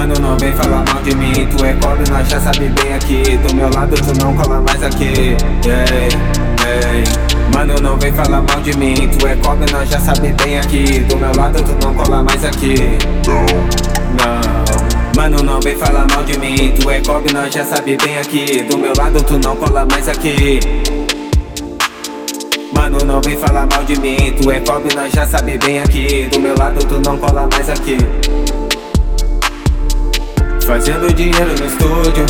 Mano, não vem falar mal de mim, tu é cobre, nós já sabe bem aqui. Do meu lado tu não cola mais aqui, Mano, não vem falar mal de mim, tu é cobre, nós já sabe bem aqui. Do meu lado tu não cola mais aqui, não. Mano, não vem falar mal de mim, tu é cobre, nós já sabe bem aqui. Do meu lado tu não cola mais aqui. Mano, não vem falar mal de mim, tu é cobre, nós já sabe bem aqui. Do meu lado tu não cola mais aqui. Fazendo dinheiro no estúdio,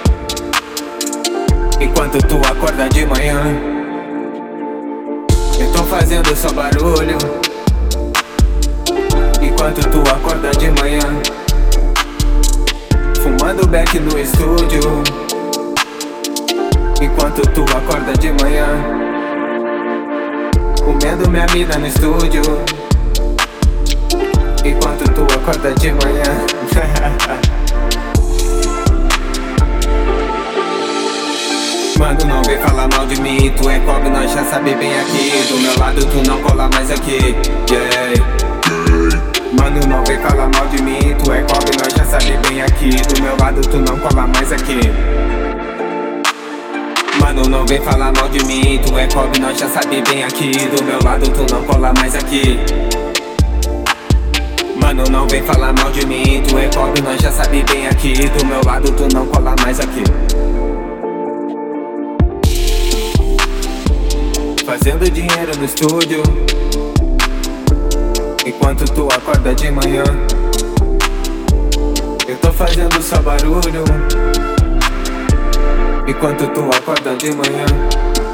enquanto tu acorda de manhã. Eu tô fazendo só barulho, enquanto tu acorda de manhã. Fumando beck no estúdio, enquanto tu acorda de manhã. Comendo minha mina no estúdio, enquanto tu acorda de manhã. Mano, não vem falar mal de mim, tu é cobre, nós já sabe bem aqui. Do meu lado tu não cola mais aqui, Mano, não vem falar mal de mim, tu é cobre, nós já sabe bem aqui. Do meu lado tu não cola mais aqui. Mano, não vem falar mal de mim, tu é cobre, nós já sabe bem aqui. Do meu lado tu não cola mais aqui. Mano, não vem falar mal de mim, tu é cobre, nós já sabe bem aqui. Do meu lado tu não cola mais aqui. Fazendo dinheiro no estúdio, enquanto tu acorda de manhã. Eu tô fazendo só barulho, enquanto tu acorda de manhã.